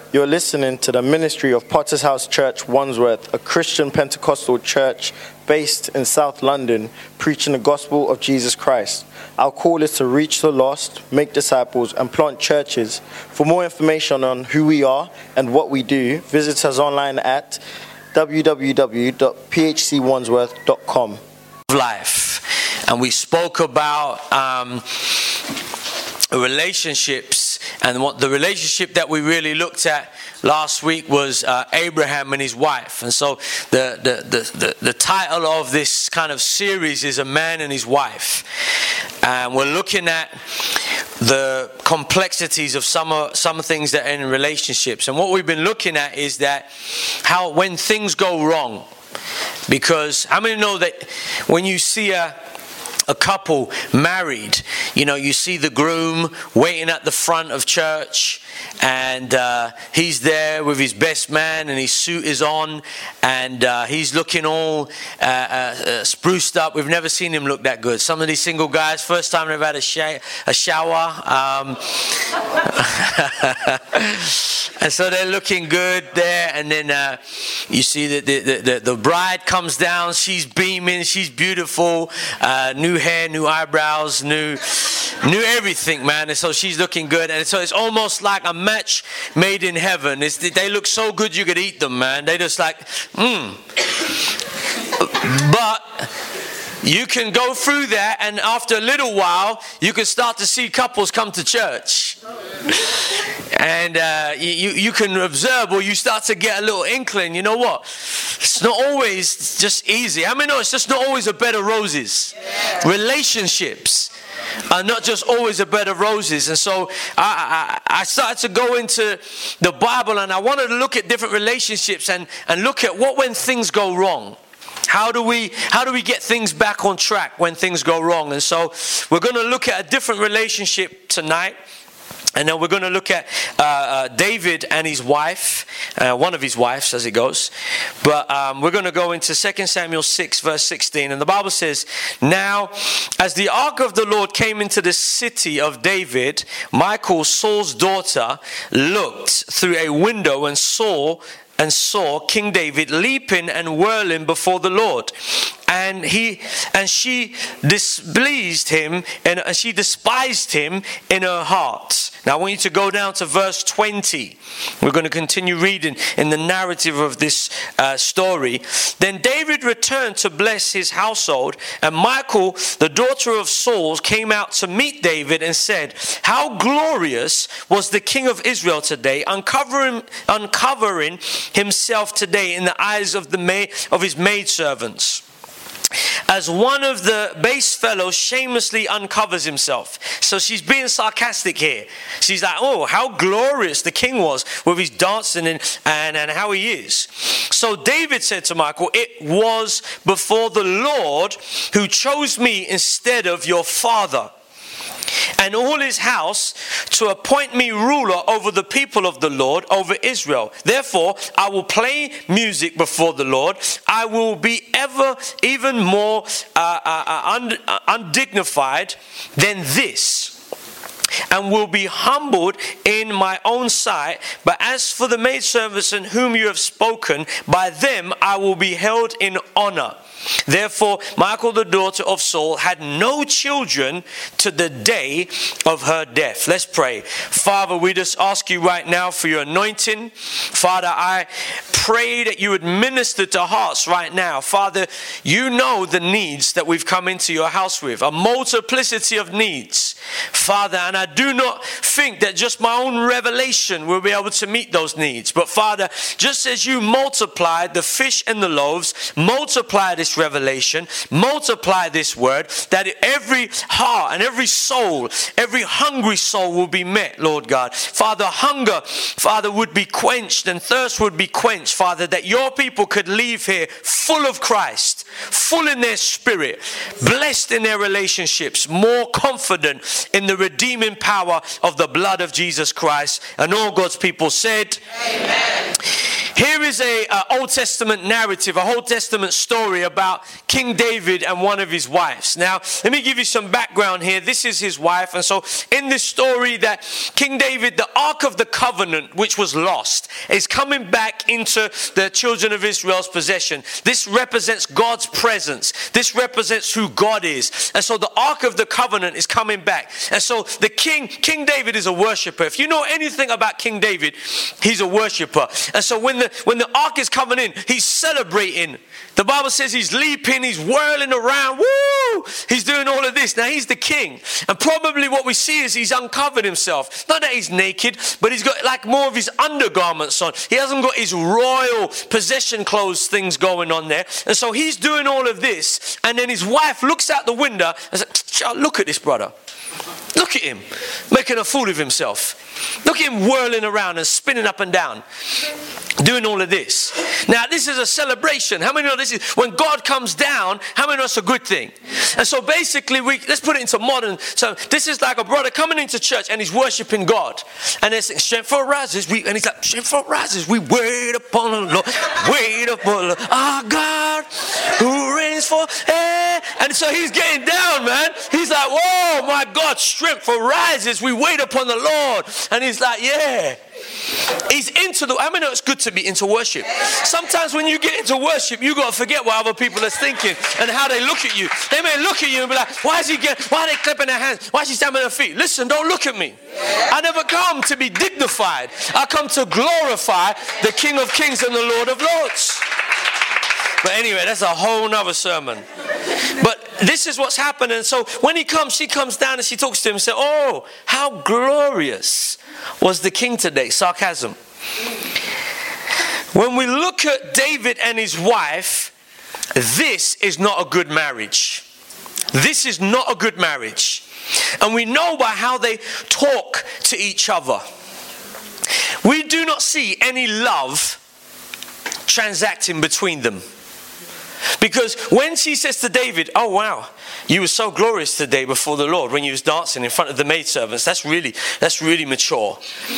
You're listening to the ministry of Potter's House Church, Wandsworth, a Christian Pentecostal church based in South London, preaching the gospel of Jesus Christ. Our call is to reach the lost, make disciples, and plant churches. For more information on who we are and what we do, visit us online at www.phcwandsworth.com. Life, and we spoke about relationships, and what the relationship that we really looked at last week was Abraham and his wife. And so the title of this kind of series is A Man and His Wife, and we're looking at the complexities of some things that are in relationships. And what we've been looking at is that how when things go wrong, because how many know that when you see a couple married, you know, you see the groom waiting at the front of church, and he's there with his best man, and his suit is on, and he's looking all spruced up. We've never seen him look that good. Some of these single guys, first time they've had a shower. And so they're looking good there, and then you see that the bride comes down. She's beaming, she's beautiful, new hair, new eyebrows, new everything, man. And so she's looking good, and so it's almost like a match made in heaven. They look so good you could eat them, man. They just like, But you can go through that, and after a little while, you can start to see couples come to church. And you can observe, or you start to get a little inkling, you know what? It's not always just easy. I mean, no, it's just not always a bed of roses. Yeah. Relationships are not just always a bed of roses. And so I started to go into the Bible, and I wanted to look at different relationships and look at what when things go wrong. How do we get things back on track when things go wrong? And so we're going to look at a different relationship tonight. And then we're going to look at David and his wife, one of his wives as it goes. But we're going to go into 2 Samuel 6 verse 16. And the Bible says, "Now, as the ark of the Lord came into the city of David, Michal, Saul's daughter, looked through a window and saw King David leaping and whirling before the Lord. And she displeased him, and she despised him in her heart." Now I want you to go down to verse 20. We're going to continue reading in the narrative of this story. "Then David returned to bless his household, and Michal, the daughter of Saul, came out to meet David and said, 'How glorious was the king of Israel today, uncovering himself today in the eyes of his maidservants, as one of the base fellows shamelessly uncovers himself.'" So she's being sarcastic here. She's like, "Oh, how glorious the king was with his dancing and how he is." So David said to Michal, "It was before the Lord who chose me instead of your father and all his house to appoint me ruler over the people of the Lord, over Israel. Therefore, I will play music before the Lord. I will be even more undignified than this, and will be humbled in my own sight. But as for the maidservants in whom you have spoken, by them I will be held in honor." Therefore, Michal, the daughter of Saul, had no children to the day of her death. Let's pray. Father, we just ask you right now for your anointing. Father, I pray that you would minister to hearts right now. Father, you know the needs that we've come into your house with, a multiplicity of needs. Father, and I do not think that just my own revelation will be able to meet those needs. But Father, just as you multiplied the fish and the loaves, multiply this revelation, multiply this word, that every heart and every soul, every hungry soul will be met, Lord God. Father, hunger, Father, would be quenched, and thirst would be quenched, Father, that your people could leave here full of Christ, full in their spirit, blessed in their relationships, more confident in the redeeming power of the blood of Jesus Christ. And all God's people said, Amen. Here is a Old Testament narrative, a Old Testament story about King David and one of his wives. Now, let me give you some background here. This is his wife. And so in this story that King David, the Ark of the Covenant, which was lost, is coming back into the children of Israel's possession. This represents God's presence. This represents who God is. And so the Ark of the Covenant is coming back. And so the King David is a worshiper. If you know anything about King David, he's a worshiper. And so when the ark is coming in, he's celebrating. The Bible says he's leaping, he's whirling around, woo! He's doing all of this. Now he's the king. And probably what we see is he's uncovered himself. Not that he's naked, but he's got like more of his undergarments on. He hasn't got his royal possession clothes things going on there. And so he's doing all of this. And then his wife looks out the window and says, look at this brother. Look at him, making a fool of himself. Look at him whirling around and spinning up and down, doing all of this. Now, this is a celebration. How many know this is, when God comes down, how many know it's a good thing? And so basically, let's put it into modern. So this is like a brother coming into church and he's worshiping God. And they're saying, strength for rises. And he's like, strength for rises. We wait upon the Lord. Wait upon the Lord. Our God who reigns for. And so he's getting down, man. He's like, whoa, my God, strength for rises. We wait upon the Lord. And he's like, yeah. He's into I know it's good to be into worship. Sometimes when you get into worship, you got to forget what other people are thinking and how they look at you. They may look at you and be like, why are they clapping their hands? Why is she stamping her feet? Listen, don't look at me. I never come to be dignified. I come to glorify the King of Kings and the Lord of Lords. But anyway, that's a whole nother sermon. But this is what's happening. So when he comes, she comes down and she talks to him and says, oh, how glorious was the king today. Sarcasm. When we look at David and his wife, this is not a good marriage. This is not a good marriage. And we know by how they talk to each other. We do not see any love transacting between them. Because when she says to David, oh wow, you were so glorious today before the Lord when you was dancing in front of the maidservants, that's really mature.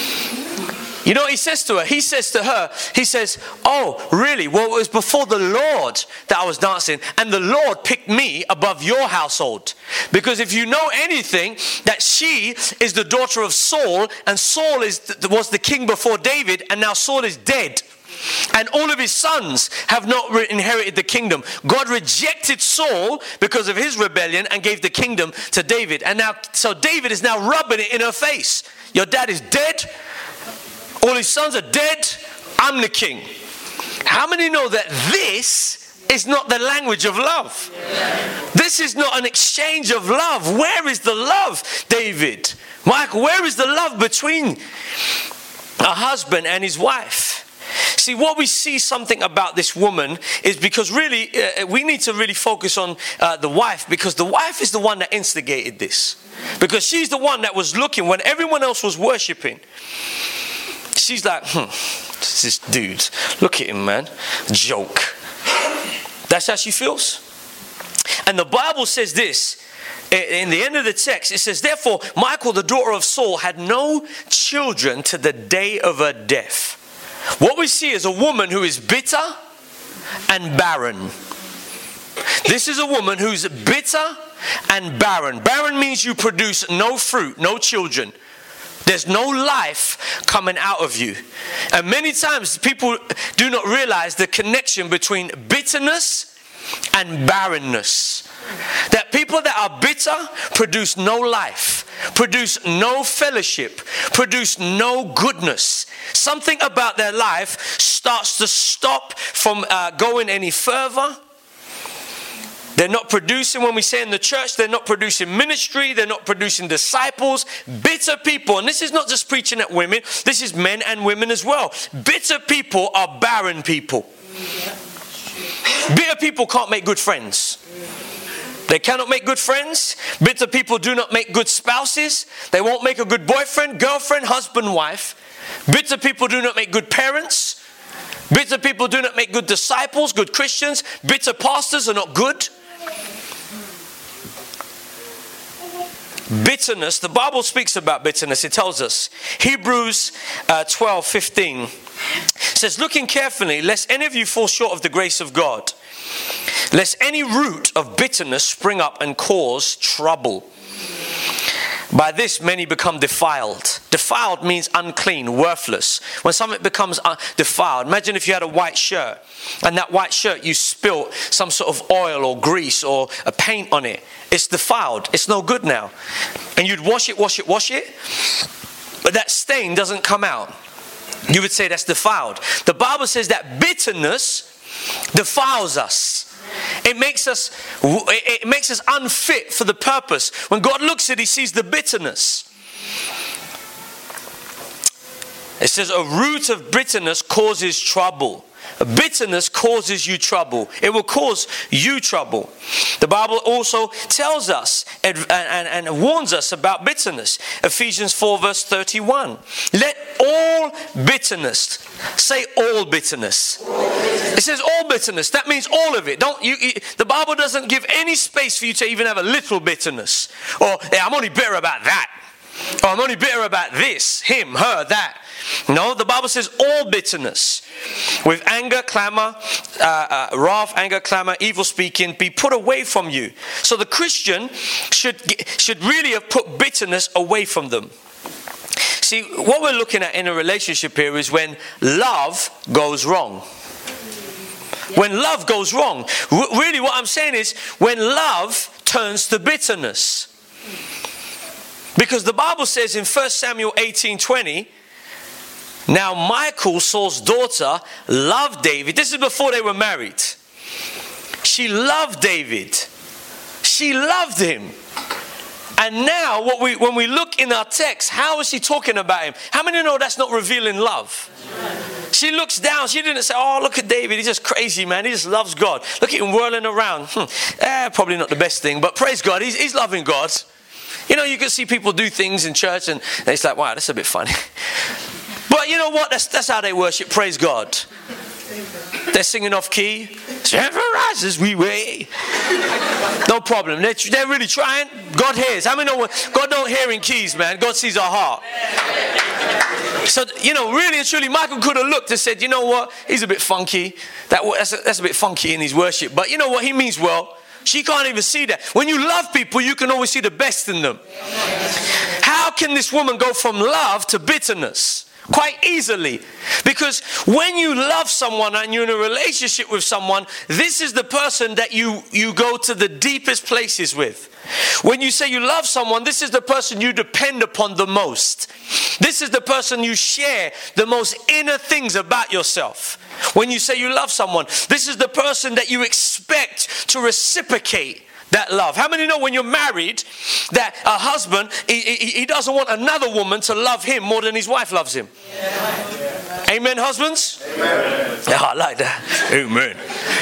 You know what he says to her? He says to her, he says, oh really? Well, it was before the Lord that I was dancing, and the Lord picked me above your household. Because if you know anything, that she is the daughter of Saul, and Saul was the king before David, and now Saul is dead. And all of his sons have not inherited the kingdom. God rejected Saul because of his rebellion and gave the kingdom to David. And now, so David is now rubbing it in her face. Your dad is dead. All his sons are dead. I'm the king. How many know that this is not the language of love? This is not an exchange of love. Where is the love, David? Michael, where is the love between a husband and his wife? See, what we see something about this woman is because really, we need to really focus on the wife, because the wife is the one that instigated this. Because she's the one that was looking when everyone else was worshiping. She's like, this dude, look at him, man. Joke. That's how she feels. And the Bible says this. In the end of the text, it says, therefore, Michal, the daughter of Saul, had no children to the day of her death. What we see is a woman who is bitter and barren. This is a woman who's bitter and barren. Barren means you produce no fruit, no children. There's no life coming out of you. And many times people do not realize the connection between bitterness and barrenness. That people that are bitter produce no life, produce no fellowship, produce no goodness. Something about their life starts to stop from going any further. They're not producing, when we say in the church, they're not producing ministry, they're not producing disciples. Bitter people, and this is not just preaching at women, this is men and women as well. Bitter people are barren people. Bitter people can't make good friends. They cannot make good friends. Bitter people do not make good spouses. They won't make a good boyfriend, girlfriend, husband, wife. Bitter people do not make good parents. Bitter people do not make good disciples, good Christians. Bitter pastors are not good. Bitterness, the Bible speaks about bitterness. It tells us, Hebrews 12:15 says, looking carefully, lest any of you fall short of the grace of God, lest any root of bitterness spring up and cause trouble. By this many become defiled. Defiled means unclean, worthless. When something becomes defiled, imagine if you had a white shirt, and that white shirt you spilt some sort of oil or grease or a paint on it. It's defiled. It's no good now. And you'd wash it, but that stain doesn't come out. You would say that's defiled. The Bible says that bitterness defiles us. It makes us unfit for the purpose. When God looks at it, he sees the bitterness. It says a root of bitterness causes trouble. Bitterness causes you trouble. It will cause you trouble. The Bible also tells us and warns us about bitterness. Ephesians 4 verse 31. Let all bitterness, say all bitterness. It says all bitterness. That means all of it. The Bible doesn't give any space for you to even have a little bitterness. Or, yeah, I'm only bitter about that. Or I'm only bitter about this, him, her, that. No, the Bible says all bitterness, with anger, clamor, wrath, anger, clamor, evil speaking, be put away from you. So the Christian should really have put bitterness away from them. See, what we're looking at in a relationship here is when love goes wrong. When love goes wrong. Really what I'm saying is when love turns to bitterness. Because the Bible says in 1 Samuel 18:20, now Michal, Saul's daughter, loved David. This is before they were married. She loved David. She loved him. And now when we look in our text, how is she talking about him? How many know that's not revealing love? She looks down. She didn't say, oh, look at David. He's just crazy, man. He just loves God. Look at him whirling around. Probably not the best thing, but praise God. He's loving God. You know, you can see people do things in church and it's like, wow, that's a bit funny. But you know what? That's how they worship. Praise God. They're singing off key. Rises we way. No problem. They're really trying. God hears. How many know God don't hear in keys, man? God sees our heart. So, you know, really and truly, Michal could have looked and said, you know what? He's a bit funky. That's a bit funky in his worship. But you know what? He means well. She can't even see that. When you love people, you can always see the best in them. How can this woman go from love to bitterness? Quite easily. Because when you love someone and you're in a relationship with someone, this is the person that you go to the deepest places with. When you say you love someone, this is the person you depend upon the most. This is the person you share the most inner things about yourself. When you say you love someone, this is the person that you expect to reciprocate that love. How many know when you're married that a husband, he doesn't want another woman to love him more than his wife loves him? Yeah. Amen, husbands? Amen. Yeah, I like that. Amen.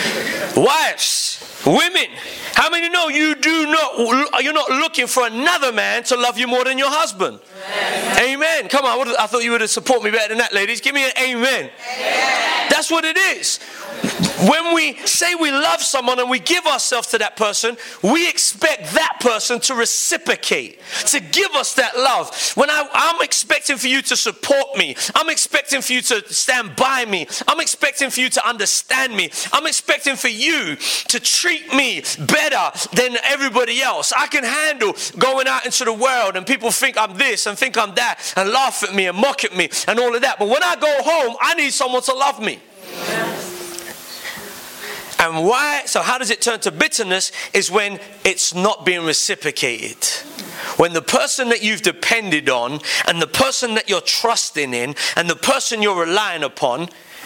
Wives, women, how many know you're not looking for another man to love you more than your husband? Amen. Amen. Come on, I thought you would have supported me better than that, ladies. Give me an amen. Amen. That's what it is. When we say we love someone and we give ourselves to that person, we expect that person to reciprocate, to give us that love. When I'm expecting for you to support me, I'm expecting for you to stand by me, I'm expecting for you to understand me, I'm expecting for you to treat me better than everybody else. I can handle going out into the world and people think I'm this and think I'm that and laugh at me and mock at me and all of that. But when I go home, I need someone to love me. And why? So how does it turn to bitterness? Is when it's not being reciprocated. When the person that you've depended on and the person that you're trusting in and the person you're relying upon,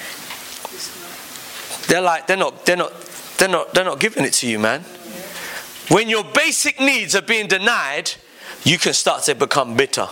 they're not giving it to you, man. When your basic needs are being denied, you can start to become bitter.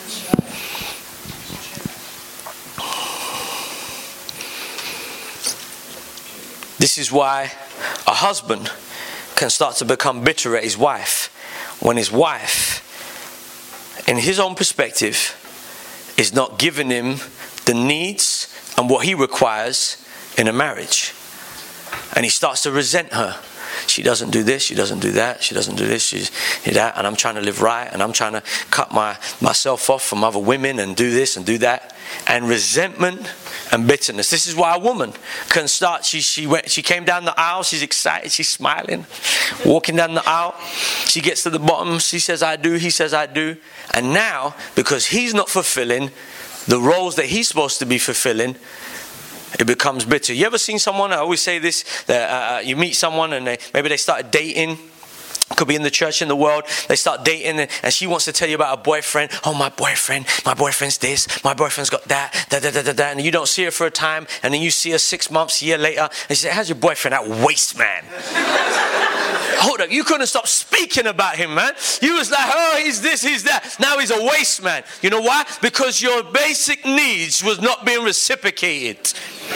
This is why a husband can start to become bitter at his wife when his wife, in his own perspective, is not giving him the needs and what he requires in a marriage. And he starts to resent her. She doesn't do this, she doesn't do that, she doesn't do this, she's that, and I'm trying to live right, and I'm trying to cut myself off from other women and do this and do that. And resentment and bitterness. This is why a woman can start. She came down the aisle. She's excited. She's smiling, walking down the aisle. She gets to the bottom. She says, "I do." He says, "I do." And now, because he's not fulfilling the roles that he's supposed to be fulfilling, it becomes bitter. You ever seen someone? I always say this: that you meet someone and maybe they started dating. Could be in the church, in the world. They start dating and she wants to tell you about a boyfriend. Oh, my boyfriend's this, my boyfriend's got that, and you don't see her for a time, and then you see her 6 months, a year later, and she says, "How's your boyfriend? That waste man." Hold up, you couldn't stop speaking about him, man. You was like, "Oh, he's this, he's that." Now he's a waste man. You know why? Because your basic needs was not being reciprocated.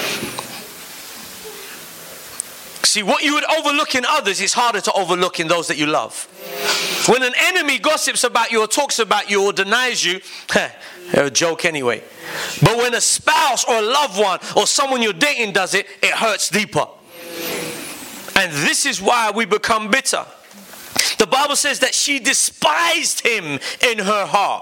See, what you would overlook in others is harder to overlook in those that you love. When an enemy gossips about you or talks about you or denies you, they're a joke anyway. But when a spouse or a loved one or someone you're dating does it, it hurts deeper. And this is why we become bitter. The Bible says that she despised him in her heart.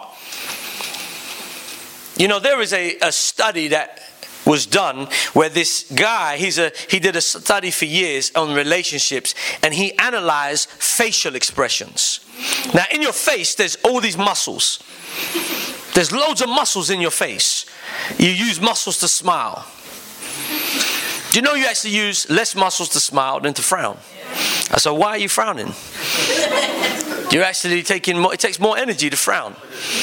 You know, there is a study that was done where this guy, he did a study for years on relationships, and he analyzed facial expressions. Now in your face there's all these muscles. There's loads of muscles in your face. You use muscles to smile. Do you know you actually use less muscles to smile than to frown? I said, why are you frowning? You're actually taking more, it takes more energy to frown.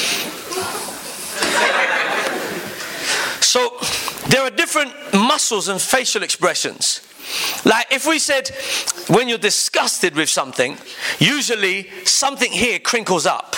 So there are different muscles and facial expressions. Like if we said when you're disgusted with something, usually something here crinkles up.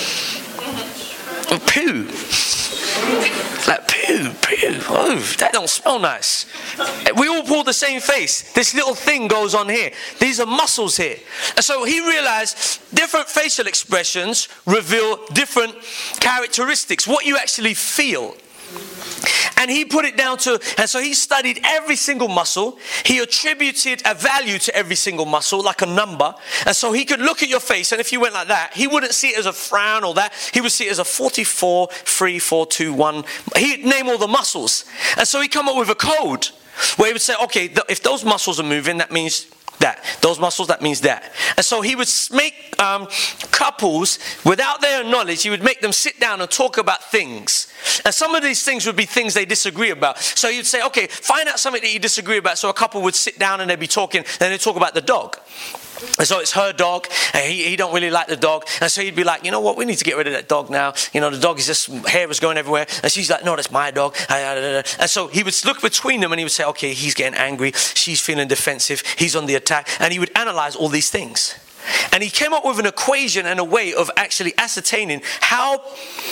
Poo. Like poo. Oh, that don't smell nice. We all pull the same face. This little thing goes on here. These are muscles here. And so he realized different facial expressions reveal different characteristics, what you actually feel. And he put it down to, and so he studied every single muscle. He attributed a value to every single muscle, like a number. And so he could look at your face, and if you went like that, he wouldn't see it as a frown or that. He would see it as a 44, 3, 4, 2, 1. He'd name all the muscles. And so he'd come up with a code where he would say, okay, if those muscles are moving, that means that. Those muscles, that means that. And so he would make couples, without their knowledge, he would make them sit down and talk about things. And some of these things would be things they disagree about. So you'd say, okay, find out something that you disagree about. So a couple would sit down and they'd be talking, then they'd talk about the dog. And so it's her dog, and he don't really like the dog. And so he'd be like, you know what, we need to get rid of that dog now. You know, the dog is just, hair is going everywhere. And she's like, no, that's my dog. And so he would look between them and he would say, okay, he's getting angry. She's feeling defensive. He's on the attack. And he would analyze all these things. And he came up with an equation and a way of actually ascertaining how,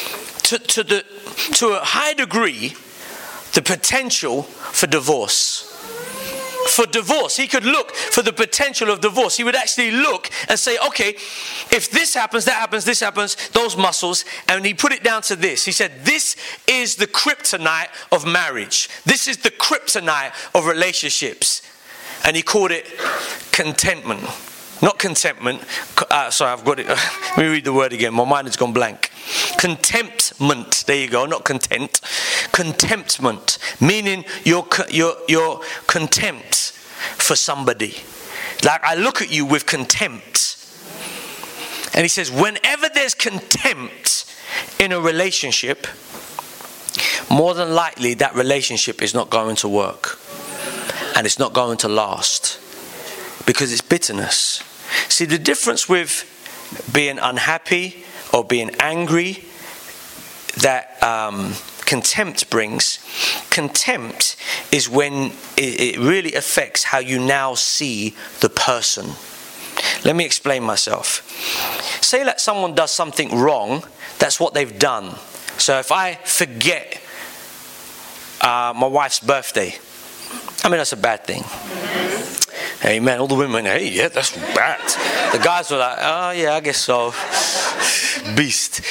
to a high degree, the potential for divorce. For divorce, he could look for the potential of divorce. He would actually look and say, okay, if this happens, that happens, this happens, those muscles. And he put it down to this. He said, this is the kryptonite of marriage. This is the kryptonite of relationships. And he called it contentment. Not contentment. Sorry, I've got it. Let me read the word again. My mind has gone blank. Contentment. There you go. Not content. Contentment. Meaning you're contempt for somebody. Like I look at you with contempt. And he says, whenever there's contempt in a relationship, more than likely that relationship is not going to work. And it's not going to last. Because it's bitterness. See, the difference with being unhappy or being angry that contempt brings, contempt is when it really affects how you now see the person. Let me explain myself. Say that someone does something wrong, that's what they've done. So if I forget my wife's birthday, I mean, that's a bad thing. Amen. All the women, hey, yeah, that's bad. The guys were like, oh, yeah, I guess so. Beast.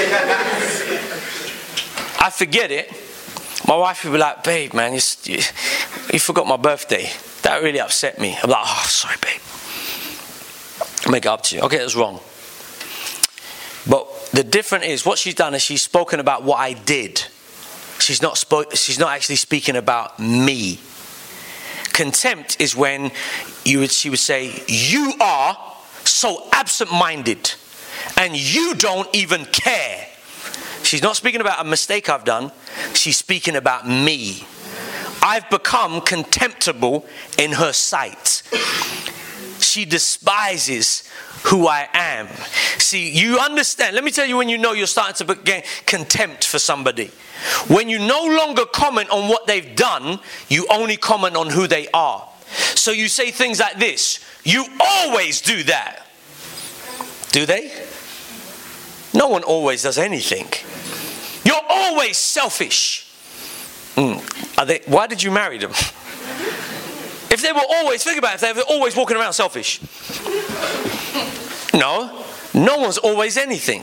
I forget it. My wife would be like, babe, man, you forgot my birthday. That really upset me. I'm like, oh, sorry, babe. I'll make it up to you. Okay, that's wrong. But the difference is, what she's done is she's spoken about what I did. she's not actually speaking about me. Contempt is when she would say, you are so absent-minded and you don't even care. She's not speaking about a mistake I've done. She's speaking about me. I've become contemptible in her sight. She despises who I am. See, you understand. Let me tell you when you know you're starting to get contempt for somebody. When you no longer comment on what they've done, you only comment on who they are. So you say things like this: you always do that. Do they? No one always does anything. You're always selfish. Why did you marry them? If they were always, think about it, if they were always walking around selfish. No one's always anything.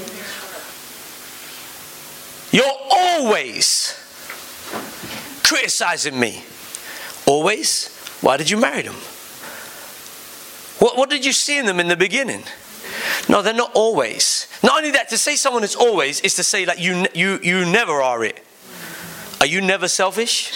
You're always criticizing me. Always? Why did you marry them? What did you see in them in the beginning? No, they're not always. Not only that, to say someone is always is to say that you never are it. Are you never selfish?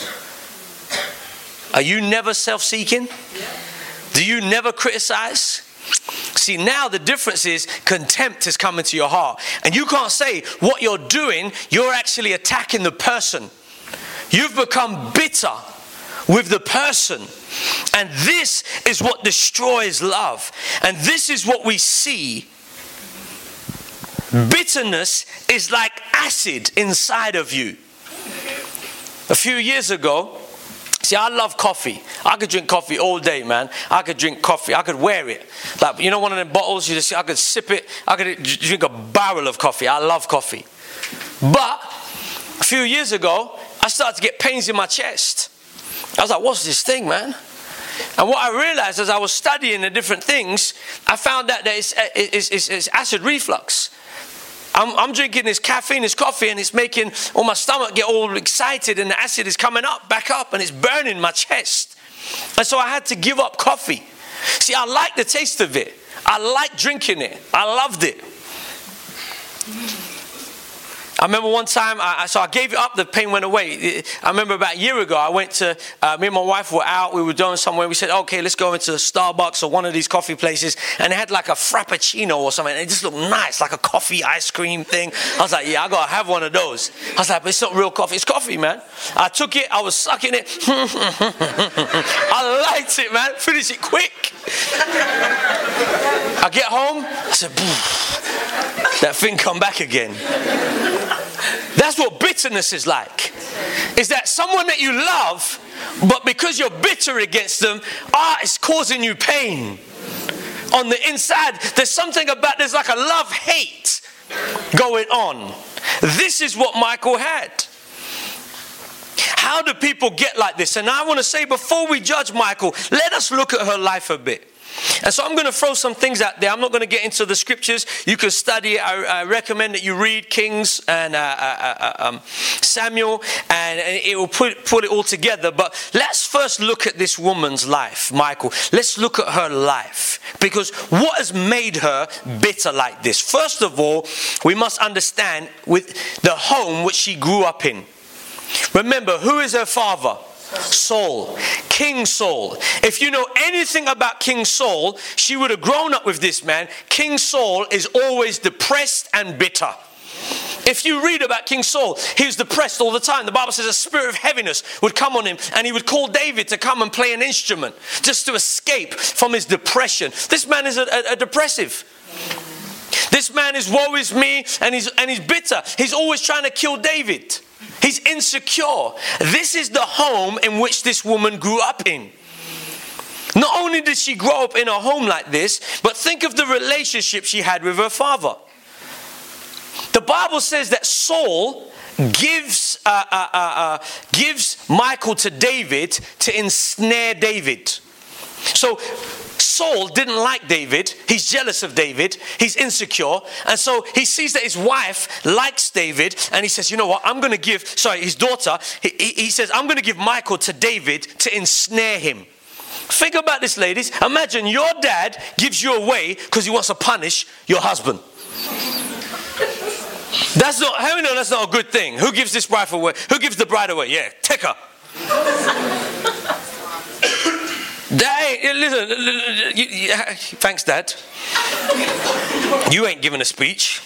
Are you never self-seeking? Do you never criticize? See, now the difference is contempt is coming to your heart. And you can't say what you're doing, you're actually attacking the person. You've become bitter with the person. And this is what destroys love. And this is what we see. Bitterness is like acid inside of you. A few years ago, see, I love coffee. I could drink coffee all day, man. I could drink coffee. I could wear it. Like, you know, one of them bottles, I could sip it. I could drink a barrel of coffee. I love coffee. But a few years ago, I started to get pains in my chest. I was like, what's this thing, man? And what I realized as I was studying the different things, I found out that it's acid reflux. I'm drinking this caffeine, this coffee, and it's making all my stomach get all excited, and the acid is coming back up, and it's burning my chest. And so I had to give up coffee. See, I like the taste of it. I like drinking it. I loved it. I remember one time, so I gave it up, the pain went away. I remember about a year ago, I went to, me and my wife were out, we were doing somewhere, we said, okay, let's go into Starbucks or one of these coffee places, and they had like a Frappuccino or something, and it just looked nice, like a coffee ice cream thing. I was like, yeah, I gotta have one of those. I was like, but it's not real coffee, it's coffee, man. I took it, I was sucking it. I liked it, man, finished it quick. I get home, I said, that thing come back again. That's what bitterness is like. Is that someone that you love, but because you're bitter against them, it's causing you pain. On the inside, there's something about, there's like a love-hate going on. This is what Michal had. How do people get like this? And I want to say, before we judge Michal, let us look at her life a bit. And so I'm going to throw some things out there. I'm not going to get into the scriptures. You can study it. I recommend that you read Kings and Samuel, and it will put it all together. But let's first look at this woman's life, Michal. Let's look at her life, because what has made her bitter like this? First of all, we must understand with the home which she grew up in. Remember, who is her father? Saul, King Saul. If you know anything about King Saul, she would have grown up with this man. King Saul is always depressed and bitter. If you read about King Saul, he was depressed all the time. The Bible says a spirit of heaviness would come on him, and he would call David to come and play an instrument just to escape from his depression. This man is a depressive. This man is woe is me, and he's bitter. He's always trying to kill David. He's insecure. This is the home in which this woman grew up in. Not only did she grow up in a home like this, but think of the relationship she had with her father. The Bible says that Saul gives Michal to David to ensnare David. So Saul didn't like David. He's jealous of David. He's insecure. And so he sees that his wife likes David. And he says, you know what? I'm going to give, his daughter, he says, I'm going to give Michal to David to ensnare him. Think about this, ladies. Imagine your dad gives you away because he wants to punish your husband. That's not, how do you know that's not a good thing? Who gives this bride away? Who gives the bride away? Yeah, take her. Listen, thanks, Dad. You ain't giving a speech.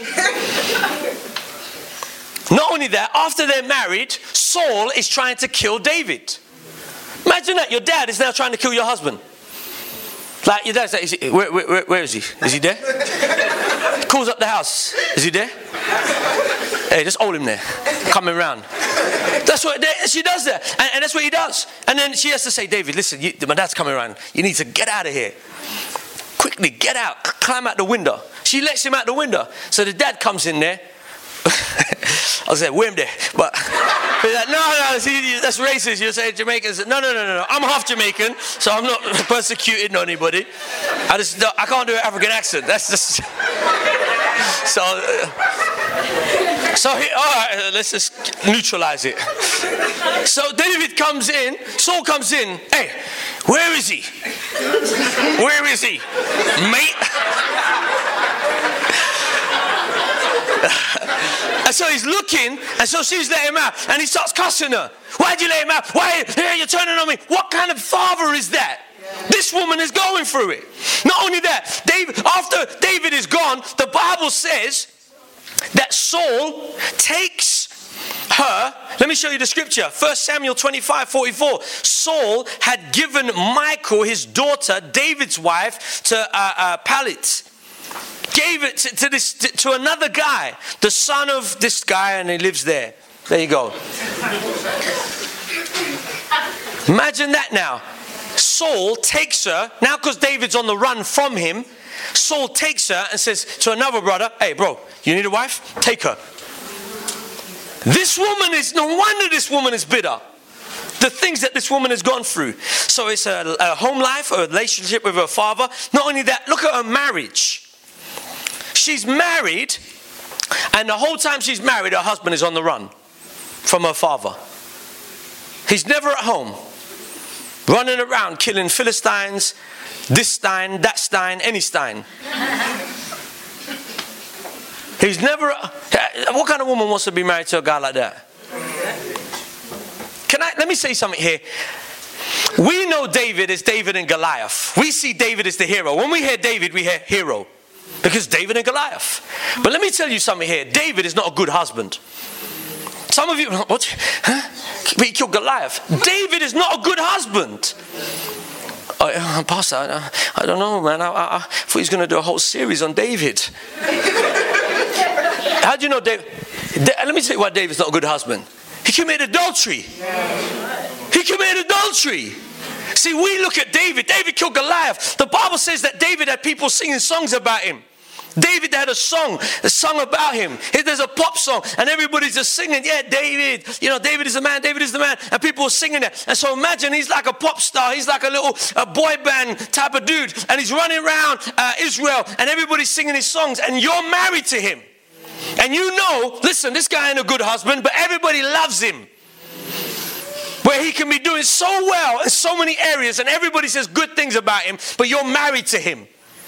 Not only that, after they're married, Saul is trying to kill David. Imagine that, your dad is now trying to kill your husband. Like, your dad's like, where is he? Is he there? Calls up the house. Is he there? Hey, just hold him there. Coming round. That's what she does that. And that's what he does. And then she has to say, David, listen, my dad's coming around. You need to get out of here. Quickly, get out. Climb out the window. She lets him out the window. So the dad comes in there. I was like, wear him there. But like, no, see, that's racist. You're saying Jamaicans. No. I'm half Jamaican, so I'm not persecuting anybody. I can't do an African accent. That's just... So all right, let's just neutralize it. So David comes in, Saul comes in. Hey, where is he? Where is he? Mate? And so he's looking, and so she's letting him out, and he starts cussing her. Why'd you let him out? Why are you turning on me? What kind of father is that? This woman is going through it. Not only that, after David is gone, the Bible says that Saul takes her. Let me show you the scripture. 1 Samuel 25:44. Saul had given Michal, his daughter, David's wife, to Palit. Gave it to another guy, the son of this guy, and he lives there. There you go. Imagine that now. Saul takes her, now because David's on the run from him, Saul takes her and says to another brother, hey bro, you need a wife? Take her. This woman is, no wonder this woman is bitter. The things that this woman has gone through. So it's a home life, a relationship with her father. Not only that, look at her marriage. She's married, and the whole time she's married, her husband is on the run from her father. He's never at home, running around killing Philistines, this Stein, that Stein, any Stein. He's never... What kind of woman wants to be married to a guy like that? Let me say something here. We know David as David and Goliath. We see David as the hero. When we hear David, we hear hero. Because David and Goliath. But let me tell you something here. David is not a good husband. Some of you, what? Huh? But he killed Goliath. David is not a good husband. Pastor, I don't know, man. I thought he was going to do a whole series on David. How do you know David? Let me tell you why David's not a good husband. He committed adultery. He committed adultery. See, we look at David. David killed Goliath. The Bible says that David had people singing songs about him. David had a song about him. There's a pop song, and everybody's just singing, yeah, David. You know, David is the man, David is the man. And people are singing that. And so imagine he's like a pop star. He's like a little boy band type of dude. And he's running around Israel, and everybody's singing his songs. And you're married to him. And you know, listen, this guy ain't a good husband, but everybody loves him. Where he can be doing so well in so many areas, and everybody says good things about him, but you're married to him.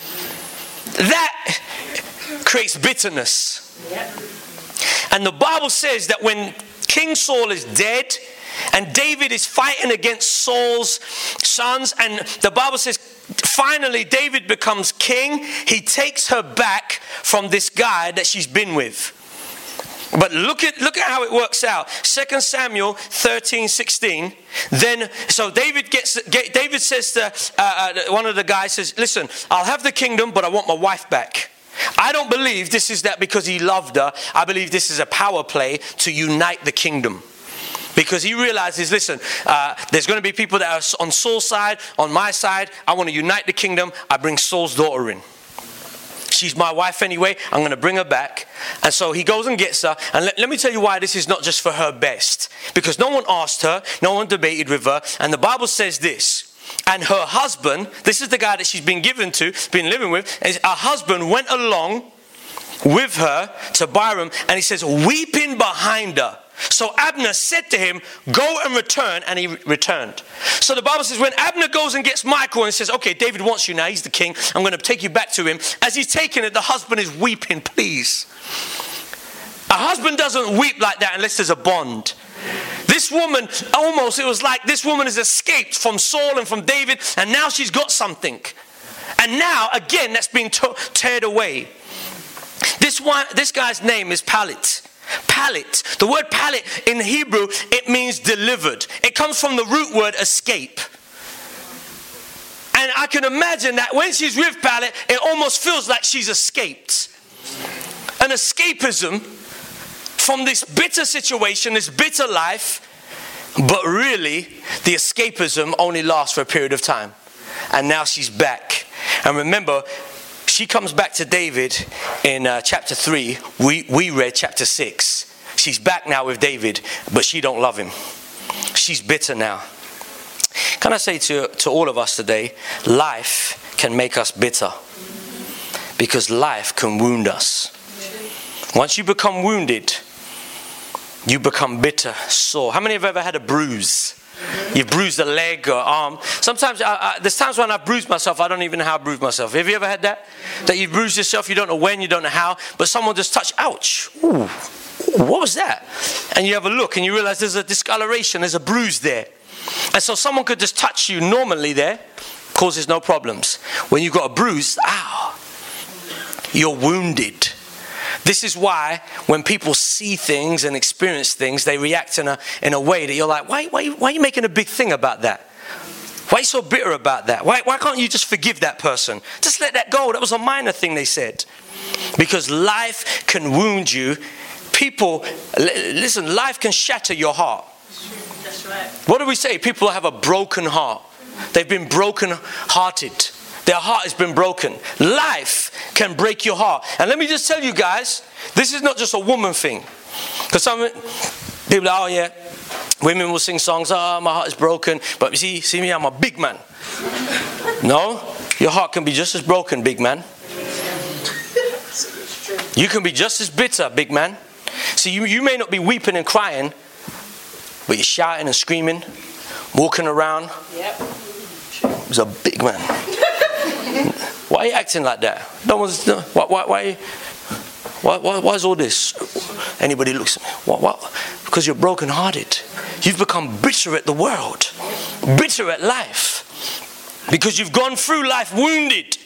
That creates bitterness. And the Bible says that when King Saul is dead, and David is fighting against Saul's sons, and the Bible says finally David becomes king, he takes her back from this guy that she's been with. But look at how it works out. 2 Samuel 13:16. Then, so David says to one of the guys, says, listen, I'll have the kingdom, but I want my wife back. I don't believe this is that because he loved her. I believe this is a power play to unite the kingdom. Because he realizes, listen, there's going to be people that are on Saul's side, on my side. I want to unite the kingdom. I bring Saul's daughter in. She's my wife anyway. I'm going to bring her back. And so he goes and gets her. And let me tell you why this is not just for her best. Because no one asked her. No one debated with her. And the Bible says this. And her husband, this is the guy that she's been given to, been living with. And her husband went along with her to Baram. And he says, weeping behind her. So Abner said to him, go and return, and he returned. So the Bible says when Abner goes and gets Michal and says, okay, David wants you now, he's the king, I'm going to take you back to him. As he's taking it, the husband is weeping, please. A husband doesn't weep like that unless there's a bond. This woman, it was like this woman has escaped from Saul and from David, and now she's got something. And now, again, that's being teared away. This guy's name is Palit. Palit. The word Palit in Hebrew, it means delivered. It comes from the root word escape. And I can imagine that when she's with Palit, it almost feels like she's escaped. An escapism from this bitter situation, this bitter life, but really the escapism only lasts for a period of time. And now she's back. And remember, she comes back to David in chapter 3. We read chapter 6. She's back now with David, but she don't love him. She's bitter now. Can I say to all of us today, life can make us bitter. Because life can wound us. Once you become wounded, you become bitter, sore. How many have ever had a bruise? You've bruised a leg or arm. Sometimes, there's times when I've bruised myself, I don't even know how I bruised myself. Have you ever had that? That you've bruised yourself, you don't know when, you don't know how, but someone just touched, ouch. Ooh, what was that? And you have a look and you realize there's a discoloration, there's a bruise there. And so someone could just touch you normally there, causes no problems. When you've got a bruise, ow, you're wounded. This is why when people see things and experience things, they react in a way that you're like, why are you making a big thing about that? Why are you so bitter about that? Why can't you just forgive that person? Just let that go. That was a minor thing they said. Because life can wound you. People, listen, life can shatter your heart. That's right. What do we say? People have a broken heart. They've been broken-hearted. Their heart has been broken. Life can break your heart. And let me just tell you guys, this is not just a woman thing. Because some people are, oh yeah, women will sing songs, oh, my heart is broken. But you see me, I'm a big man. No, your heart can be just as broken, big man. You can be just as bitter, big man. See, you may not be weeping and crying, but you're shouting and screaming, walking around. Yep. He's a big man. Why are you acting like that? Why is all this? Anybody looks at me. What? Because you're broken-hearted. You've become bitter at the world. Bitter at life. Because you've gone through life wounded.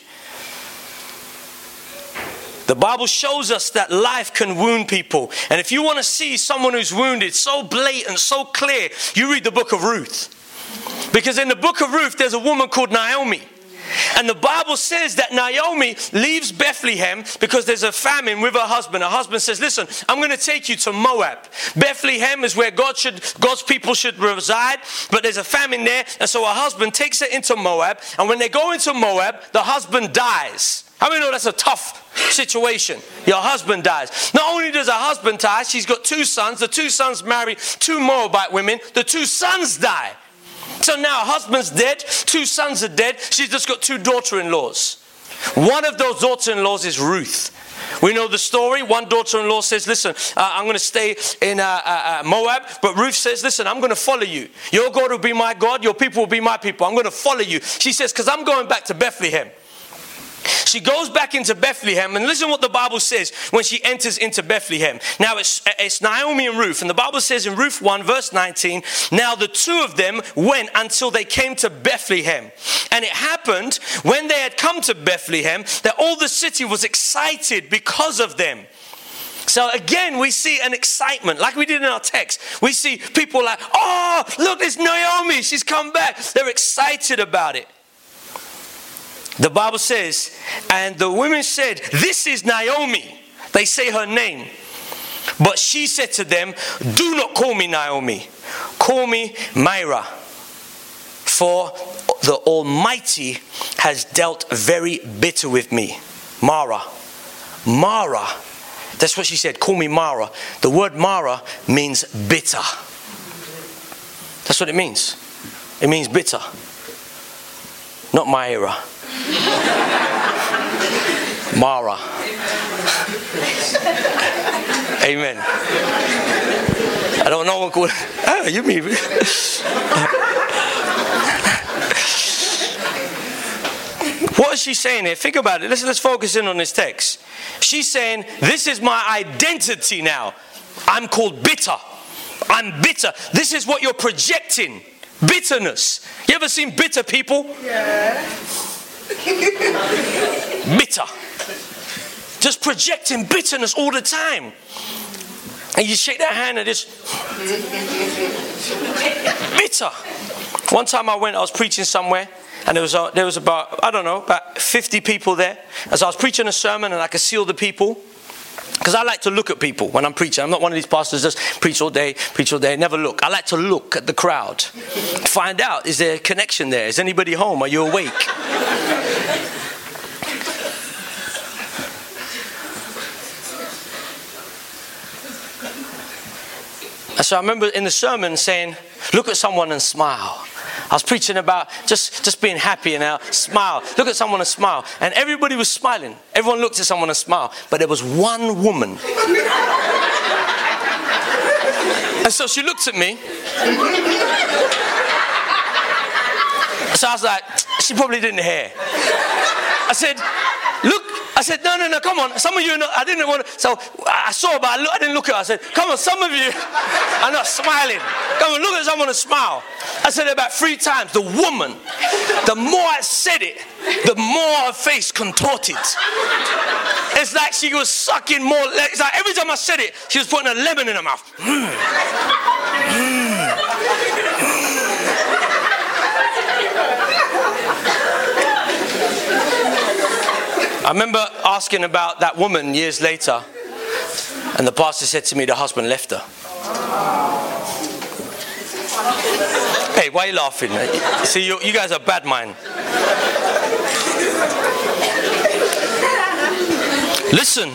The Bible shows us that life can wound people. And if you want to see someone who's wounded so blatant, so clear, you read the book of Ruth. Because in the book of Ruth, there's a woman called Naomi. And the Bible says that Naomi leaves Bethlehem because there's a famine with her husband. Her husband says, listen, I'm going to take you to Moab. Bethlehem is where God's people should reside, but there's a famine there. And so her husband takes her into Moab. And when they go into Moab, the husband dies. How many know that's a tough situation? Your husband dies. Not only does her husband die, she's got 2 sons. The 2 sons marry 2 Moabite women. The 2 sons die. So now her husband's dead, 2 sons are dead, she's just got 2 daughter-in-laws. One of those daughter-in-laws is Ruth. We know the story. One daughter-in-law says, listen, I'm going to stay in Moab. But Ruth says, listen, I'm going to follow you. Your God will be my God, your people will be my people. I'm going to follow you. She says, because I'm going back to Bethlehem. She goes back into Bethlehem, and listen what the Bible says when she enters into Bethlehem. Now it's Naomi and Ruth, and the Bible says in Ruth 1 verse 19, now the 2 of them went until they came to Bethlehem. And it happened when they had come to Bethlehem that all the city was excited because of them. So again, we see an excitement, like we did in our text. We see people like, oh, look, it's Naomi, she's come back. They're excited about it. The Bible says, and the women said, this is Naomi. They say her name. But she said to them, do not call me Naomi. Call me Mara. For the Almighty has dealt very bitter with me. Mara. Mara. That's what she said. Call me Mara. The word Mara means bitter. That's what it means. It means bitter. Not Myra. Mara. Amen. I don't know what called. Oh, you mean. What is she saying here? Think about it. Let's focus in on this text. She's saying, this is my identity now. I'm called bitter. I'm bitter. This is what you're projecting. Bitterness. You ever seen bitter people? Yeah. Bitter. Just projecting bitterness all the time. And you shake that hand and just bitter. One time I was preaching somewhere, and there was about 50 people there. As I was preaching a sermon, and I could see all the people. Because I like to look at people when I'm preaching. I'm not one of these pastors just preach all day, never look. I like to look at the crowd. Find out, is there a connection there? Is anybody home? Are you awake? And so I remember in the sermon saying, look at someone and smile. I was preaching about just being happy and smile. Look at someone and smile. And everybody was smiling. Everyone looked at someone and smiled. But there was one woman. And so she looked at me. So I was like, she probably didn't hear. I said, look. I said, no, come on. Some of you, I didn't want to. So I saw, but I didn't look at her. I said, come on, some of you are not smiling. Come on, look at someone and smile. I said it about 3 times. The woman, the more I said it, the more her face contorted. It's like she was sucking more. It's like every time I said it, she was putting a lemon in her mouth. I remember asking about that woman years later, and the pastor said to me the husband left her. Hey, why are you laughing? See, you guys are bad mind. Listen,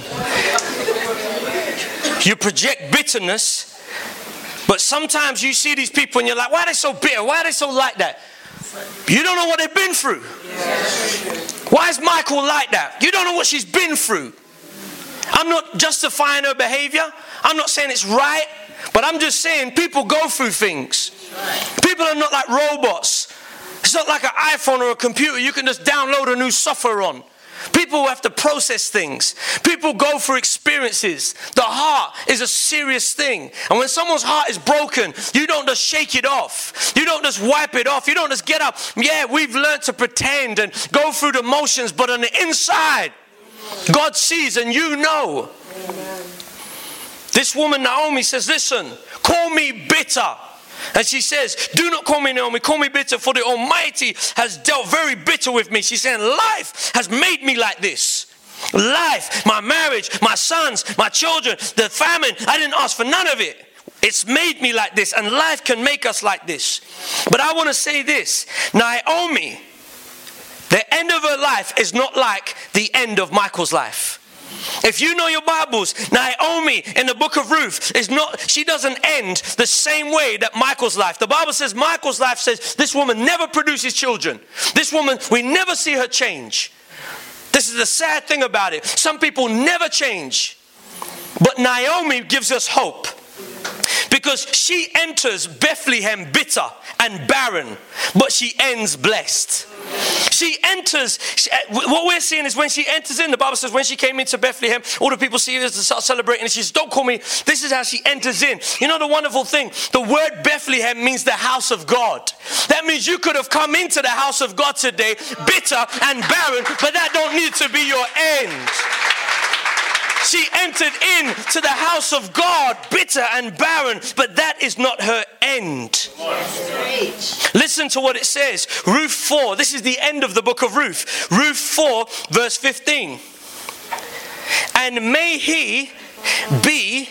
you project bitterness, but sometimes you see these people and you're like, why are they so bitter? Why are they so like that? You don't know what they've been through. Why is Michael like that? You don't know what she's been through. I'm not justifying her behavior. I'm not saying it's right. But I'm just saying people go through things. People are not like robots. It's not like an iPhone or a computer you can just download a new software on. People have to process things. People go through experiences. The heart is a serious thing. And when someone's heart is broken, you don't just shake it off. You don't just wipe it off. You don't just get up. Yeah, we've learned to pretend and go through the motions, but on the inside, God sees and you know. This woman, Naomi, says, listen, call me bitter. And she says, do not call me Naomi, call me bitter, for the Almighty has dealt very bitter with me. She's saying, life has made me like this. Life, my marriage, my sons, my children, the famine, I didn't ask for none of it. It's made me like this, and life can make us like this. But I want to say this, Naomi, the end of her life is not like the end of Michael's life. If you know your Bibles, Naomi in the book of Ruth she doesn't end the same way that Michael's life. The Bible says Michael's life says this woman never produces children. This woman, we never see her change. This is the sad thing about it. Some people never change. But Naomi gives us hope. Because she enters Bethlehem bitter and barren, but she ends blessed. She enters, what we're seeing is when she enters in, the Bible says when she came into Bethlehem, all the people see her to start celebrating, and she says, don't call me, this is how she enters in. You know the wonderful thing, the word Bethlehem means the house of God. That means you could have come into the house of God today, bitter and barren, but that don't need to be your end. She entered into the house of God, bitter and barren, but that is not her end. Listen to what it says. Ruth 4, this is the end of the book of Ruth. Ruth 4, verse 15. And may he be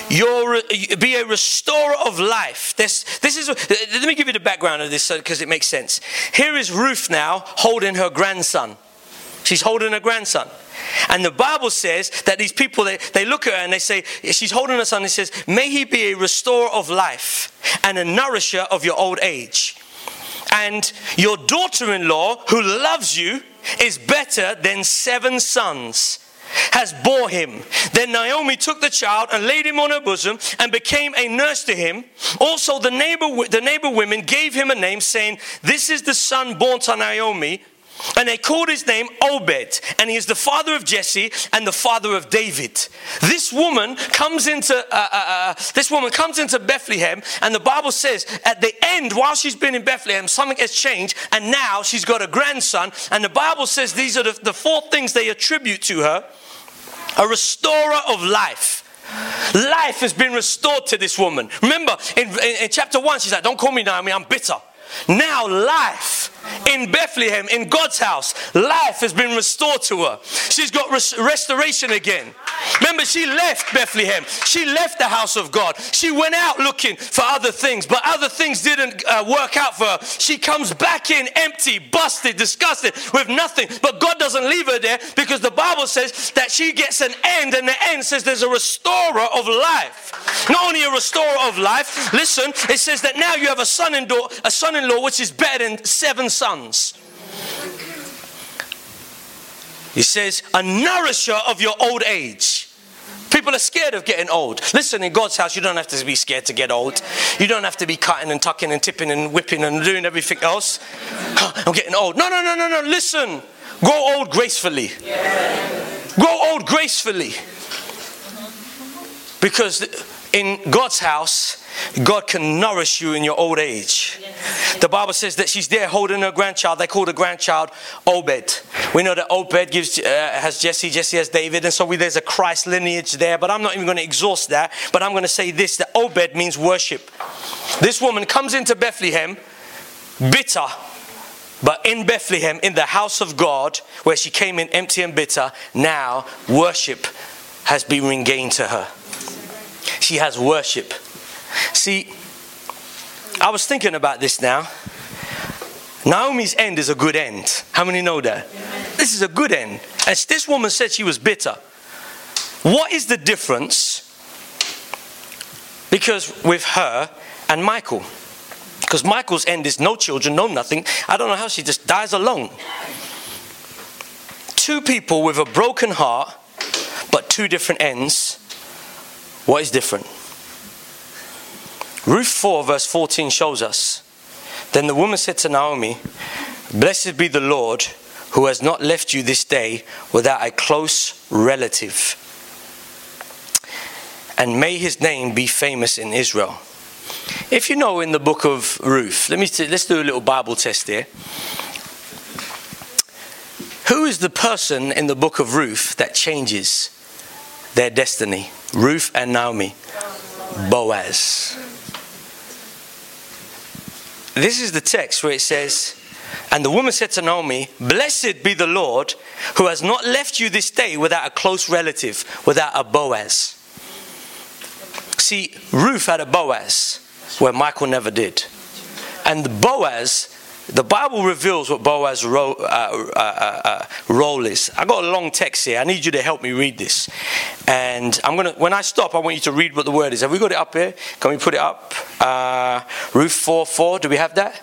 a restorer of life. Let me give you the background of this because it makes sense. Here is Ruth now holding her grandson. She's holding her grandson. And the Bible says that these people, they look at her and they say, she's holding her son and says, may he be a restorer of life and a nourisher of your old age. And your daughter-in-law who loves you is better than 7 sons has bore him. Then Naomi took the child and laid him on her bosom and became a nurse to him. Also the neighbor women gave him a name, saying, this is the son born to Naomi. And they called his name Obed, and he is the father of Jesse and the father of David. This woman comes into Bethlehem, and the Bible says at the end, while she's been in Bethlehem, something has changed, and now she's got a grandson. And the Bible says these are the four things they attribute to her: a restorer of life. Life has been restored to this woman. Remember, in chapter 1, she's like, "Don't call me Naomi, I'm bitter." Now life in Bethlehem, in God's house, life has been restored to her. She's got restoration again. Remember, she left Bethlehem. She left the house of God. She went out looking for other things, but other things didn't work out for her. She comes back in empty, busted, disgusted, with nothing. But God doesn't leave her there, because the Bible says that she gets an end, and the end says there's a restorer of life. Not only a restorer of life, listen, it says that now you have a son-in-law which is better than 7 sons. He says, a nourisher of your old age. People are scared of getting old. Listen, in God's house, you don't have to be scared to get old. You don't have to be cutting and tucking and tipping and whipping and doing everything else. I'm getting old. No. Listen, grow old gracefully. Grow old gracefully. Because in God's house, God can nourish you in your old age. The Bible says that she's there holding her grandchild. They call the grandchild Obed. We know that Obed has Jesse, Jesse has David, and so there's a Christ lineage there. But I'm not even going to exhaust that. But I'm going to say this, that Obed means worship. This woman comes into Bethlehem bitter, but in Bethlehem, in the house of God, where she came in empty and bitter, now worship has been regained to her. She has worship. See, I was thinking about this now. Naomi's end is a good end. How many know that? This is a good end. As this woman said she was bitter. What is the difference? Because with her and Michael. Because Michael's end is no children, no nothing. I don't know how she just dies alone. 2 people with a broken heart, but 2 different ends. What is different? Ruth 4 verse 14 shows us. Then the woman said to Naomi, "Blessed be the Lord, who has not left you this day without a close relative. And may his name be famous in Israel." If you know in the book of Ruth, let's do a little Bible test here. Who is the person in the book of Ruth that changes their destiny? Ruth and Naomi. Boaz. This is the text where it says, and the woman said to Naomi, "Blessed be the Lord, who has not left you this day without a close relative," without a Boaz. See, Ruth had a Boaz, where Michael never did. And the Boaz, the Bible reveals what Boaz's role is. I got a long text here. I need you to help me read this. And when I stop, I want you to read what the word is. Have we got it up here? Can we put it up? Ruth 4:4. Do we have that?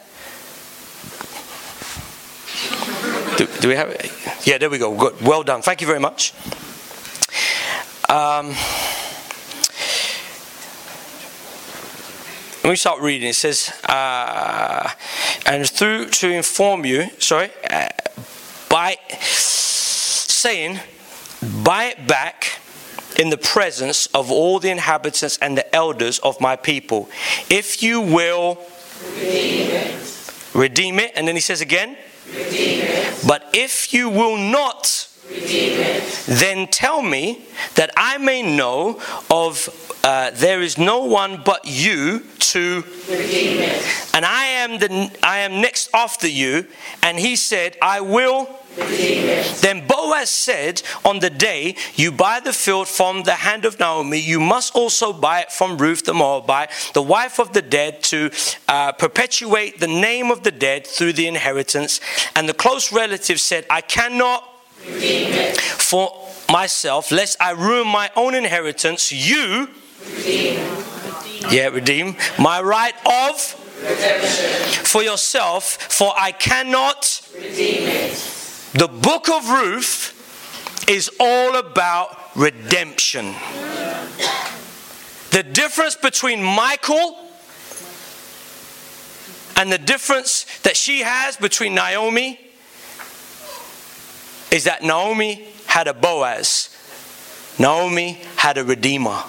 Do we have it? Yeah, there we go. Good. Well done. Thank you very much. Let me start reading. It says, and to inform you, by saying, buy it back in the presence of all the inhabitants and the elders of my people. If you will redeem it. And then he says again, redeem it. But if you will not redeem it, then tell me that I may know of there is no one but you to redeem it. And I am next after you. And he said, I will redeem it. Then Boaz said, on the day you buy the field from the hand of Naomi, you must also buy it from Ruth the Moabite, the wife of the dead, to perpetuate the name of the dead through the inheritance. And the close relative said, I cannot redeem it for myself, lest I ruin my own inheritance. You redeem my right of redemption for yourself, for I cannot redeem it. The book of Ruth is all about redemption. The difference between Michael and the difference that she has between Naomi is that Naomi had a Boaz. Naomi had a redeemer.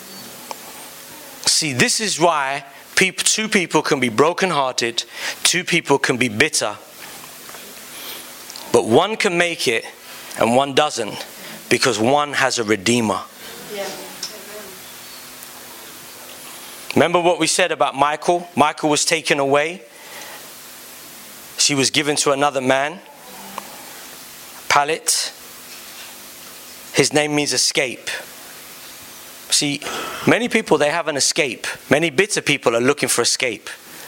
See, this is why two people can be brokenhearted, two people can be bitter, but one can make it and one doesn't, because one has a redeemer. Yeah. Remember what we said about Michal? Michal was taken away. She was given to another man. Palit. His name means escape. See, many people, they have an escape. Many bitter people are looking for escape.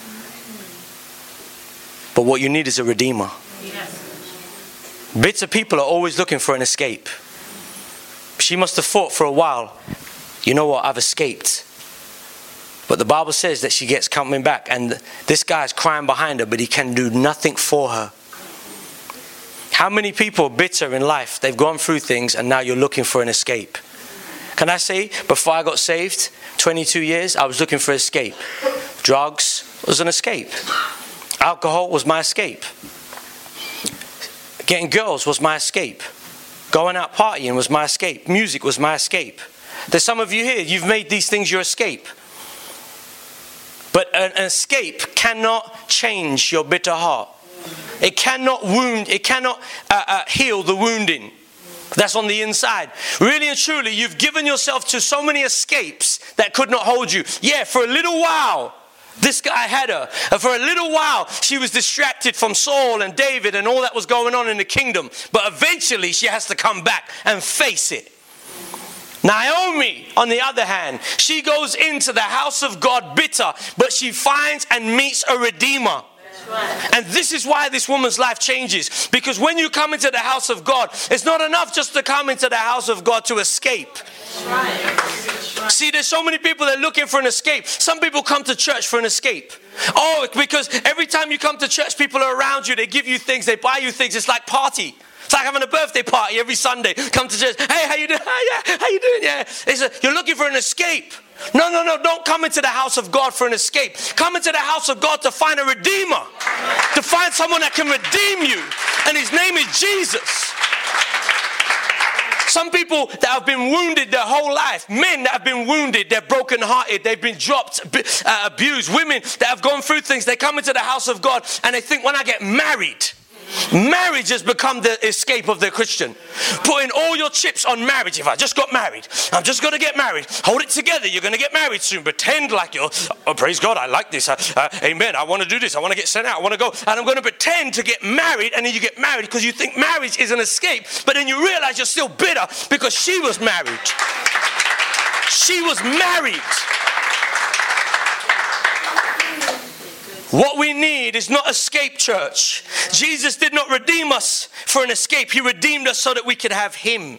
But what you need is a redeemer. Yes. Bitter people are always looking for an escape. She must have thought for a while, you know what, I've escaped. But the Bible says that she gets coming back, and this guy's crying behind her, but he can do nothing for her. How many people are bitter in life? They've gone through things and now you're looking for an escape. Can I say, before I got saved, 22 years, I was looking for escape. Drugs was an escape. Alcohol was my escape. Getting girls was my escape. Going out partying was my escape. Music was my escape. There's some of you here, you've made these things your escape. But an escape cannot change your bitter heart. It cannot wound, it cannot heal the wounding that's on the inside. Really and truly, you've given yourself to so many escapes that could not hold you. Yeah, for a little while, this guy had her. And for a little while, she was distracted from Saul and David and all that was going on in the kingdom. But eventually, she has to come back and face it. Naomi, on the other hand, she goes into the house of God bitter, but she finds and meets a redeemer. Right. And this is why this woman's life changes. Because when you come into the house of God, it's not enough just to come into the house of God to escape. Right. See, there's so many people that are looking for an escape. Some people come to church for an escape. Oh, because every time you come to church, people are around you. They give you things. They buy you things. It's like party. It's like having a birthday party every Sunday. Come to church. Hey, how you doing? Yeah, how you doing? Yeah. You're looking for an escape. No. Don't come into the house of God for an escape. Come into the house of God to find a redeemer. To find someone that can redeem you. And his name is Jesus. Some people that have been wounded their whole life. Men that have been wounded. They're brokenhearted. They've been dropped, abused. Women that have gone through things. They come into the house of God and they think, when I get married, marriage has become the escape of the Christian. Putting all your chips on marriage. If I just got married, I'm just going to get married. Hold it together. You're going to get married soon. Pretend like you're, oh, praise God, I like this. Amen. I want to do this. I want to get sent out. I want to go. And I'm going to pretend to get married. And then you get married because you think marriage is an escape. But then you realize you're still bitter because she was married. She was married. What we need is not escape, church. Jesus did not redeem us for an escape. He redeemed us so that we could have him.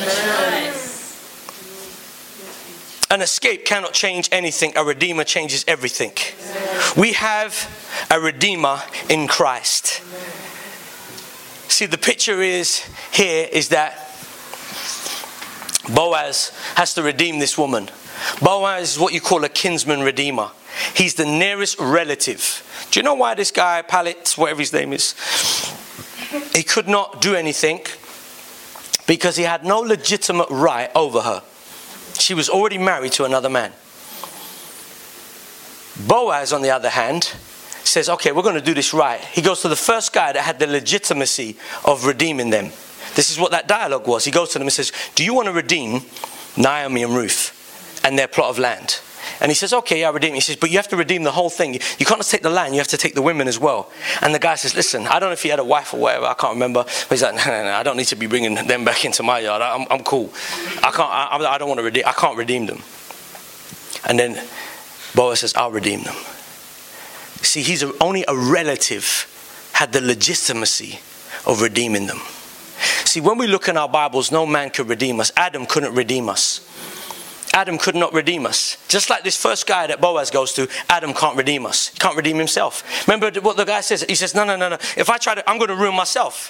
An escape cannot change anything. A redeemer changes everything. We have a redeemer in Christ. See, the picture is that Boaz has to redeem this woman. Boaz is what you call a kinsman redeemer. He's the nearest relative. Do you know why this guy, Palit, whatever his name is, he could not do anything? Because he had no legitimate right over her. She was already married to another man. Boaz, on the other hand, says, okay, we're going to do this right. He goes to the first guy that had the legitimacy of redeeming them. This is what that dialogue was. He goes to them and says, do you want to redeem Naomi and Ruth and their plot of land? And he says, okay, I'll redeem it. He says, but you have to redeem the whole thing. You can't just take the land, you have to take the women as well. And the guy says, listen, I don't know if he had a wife or whatever, I can't remember. But he's like, no, I don't need to be bringing them back into my yard. I'm cool. I don't want to redeem, I can't redeem them. And then Boaz says, I'll redeem them. See, only a relative had the legitimacy of redeeming them. See, when we look in our Bibles, no man could redeem us. Adam couldn't redeem us. Adam could not redeem us. Just like this first guy that Boaz goes to, Adam can't redeem us. He can't redeem himself. Remember what the guy says? He says, no. If I try to, I'm going to ruin myself.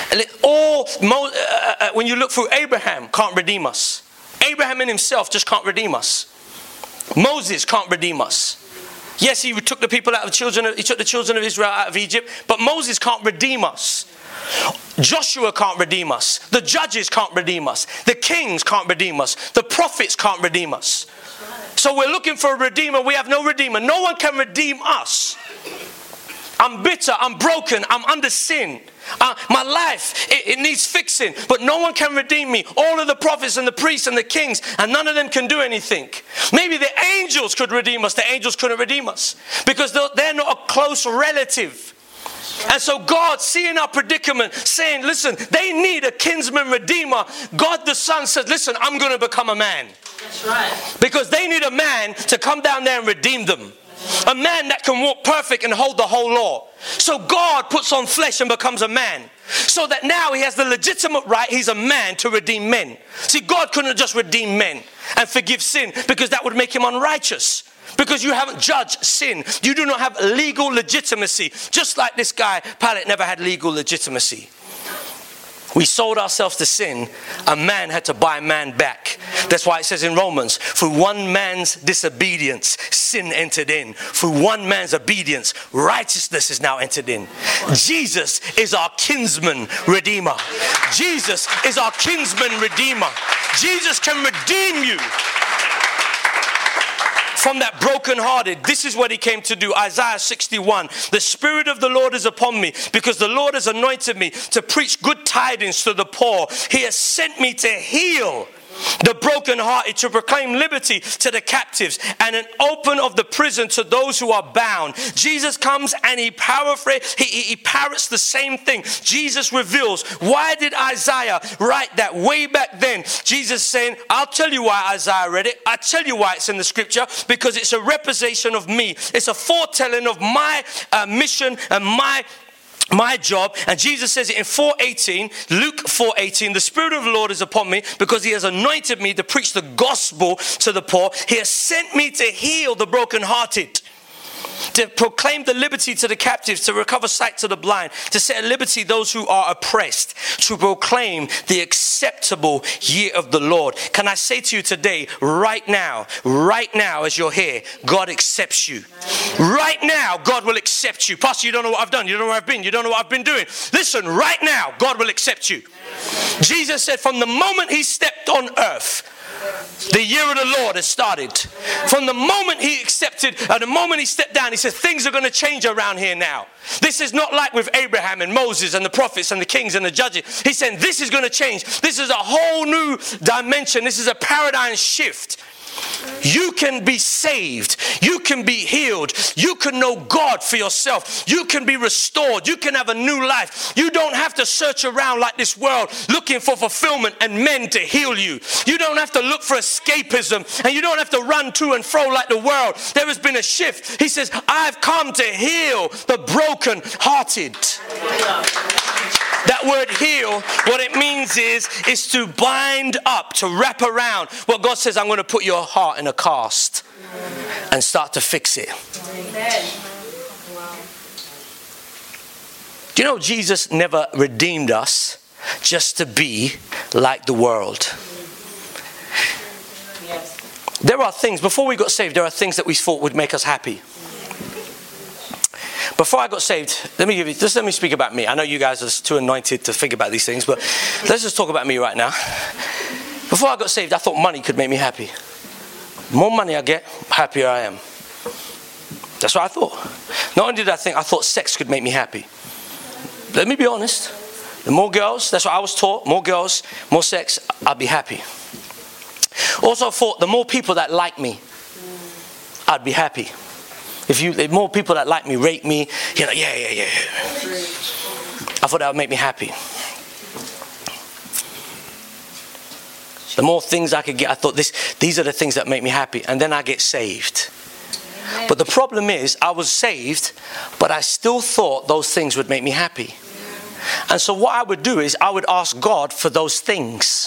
When you look through, Abraham can't redeem us. Abraham in himself just can't redeem us. Moses can't redeem us. Yes, he took the people out of he took the children of Israel out of Egypt, but Moses can't redeem us. Joshua can't redeem us. The judges can't redeem us. The kings can't redeem us. The prophets can't redeem us. So we're looking for a redeemer. We have no redeemer. No one can redeem us. I'm bitter. I'm broken. I'm under sin. My life, it needs fixing. But no one can redeem me. All of the prophets and the priests and the kings, and none of them can do anything. Maybe the angels could redeem us. The angels couldn't redeem us because they're not a close relative. And so God, seeing our predicament, saying, listen, they need a kinsman redeemer. God the Son said, listen, I'm going to become a man. That's right. Because they need a man to come down there and redeem them. A man that can walk perfect and hold the whole law. So God puts on flesh and becomes a man. So that now he has the legitimate right, he's a man, to redeem men. See, God couldn't just redeem men and forgive sin because that would make him unrighteous. Because you haven't judged sin. You do not have legal legitimacy. Just like this guy, Pilate, never had legal legitimacy. We sold ourselves to sin. A man had to buy man back. That's why it says in Romans, through one man's disobedience, sin entered in. Through one man's obedience, righteousness is now entered in. Jesus is our kinsman redeemer. Jesus is our kinsman redeemer. Jesus can redeem you from that brokenhearted. This is what he came to do. Isaiah 61. The Spirit of the Lord is upon me because the Lord has anointed me to preach good tidings to the poor. He has sent me to heal the brokenhearted, to proclaim liberty to the captives and an open of the prison to those who are bound. Jesus comes and he parrots the same thing. Jesus reveals. Why did Isaiah write that way back then? Jesus saying, I'll tell you why Isaiah read it. I'll tell you why it's in the scripture, because it's a representation of me. It's a foretelling of my mission and my job. And Jesus says it in 4:18, Luke 4:18, the Spirit of the Lord is upon me because he has anointed me to preach the gospel to the poor. He has sent me to heal the brokenhearted, to proclaim the liberty to the captives, to recover sight to the blind, to set at liberty those who are oppressed, to proclaim the acceptable year of the Lord. Can I say to you today, right now as you're here, God accepts you. Right now, God will accept you. Pastor, you don't know what I've done. You don't know where I've been. You don't know what I've been doing. Listen, right now, God will accept you. Jesus said from the moment he stepped on earth, the year of the Lord has started. From the moment he accepted, the moment he stepped down, he said, things are going to change around here now. This is not like with Abraham and Moses and the prophets and the kings and the judges. He said, this is going to change. This is a whole new dimension. This is a paradigm shift. You can be saved. You can be healed. You can know God for yourself. You can be restored. You can have a new life. You don't have to search around like this world looking for fulfillment and men to heal you. You don't have to look for escapism, and you don't have to run to and fro like the world. There has been a shift. He says, I've come to heal the brokenhearted. That word heal, what it means is to bind up, to wrap around. What God says, I'm going to put your heart in a cast and start to fix it. Amen. Do you know Jesus never redeemed us just to be like the world? Yes. There are things, before we got saved, there are things that we thought would make us happy. Before I got saved, let me speak about me. I know you guys are too anointed to think about these things, but let's just talk about me right now. Before I got saved, I thought money could make me happy. The more money I get, happier I am. That's what I thought. Not only did I thought sex could make me happy. Let me be honest. The more girls, that's what I was taught, more girls, more sex, I'd be happy. Also thought the more people that like me, I'd be happy. If more people that like me, rate me, yeah. I thought that would make me happy. The more things I could get, I thought these are the things that make me happy. And then I get saved. Amen. But the problem is, I was saved, but I still thought those things would make me happy. And so what I would do is, I would ask God for those things.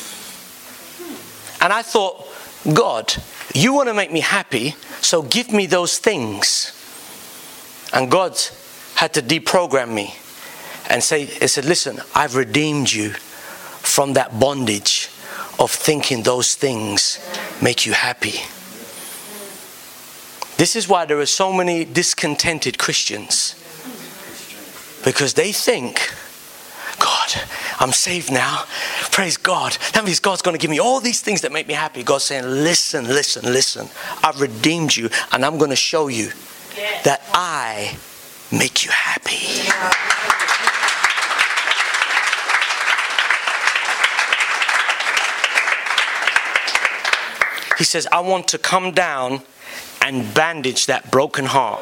And I thought, God, you want to make me happy, so give me those things. And God had to deprogram me and said, listen, I've redeemed you from that bondage of thinking those things make you happy. This is why there are so many discontented Christians. Because they think, God, God, I'm saved now. Praise God. That means God's going to give me all these things that make me happy. God's saying, listen, listen, listen. I've redeemed you, and I'm going to show you that I make you happy. He says, I want to come down and bandage that broken heart.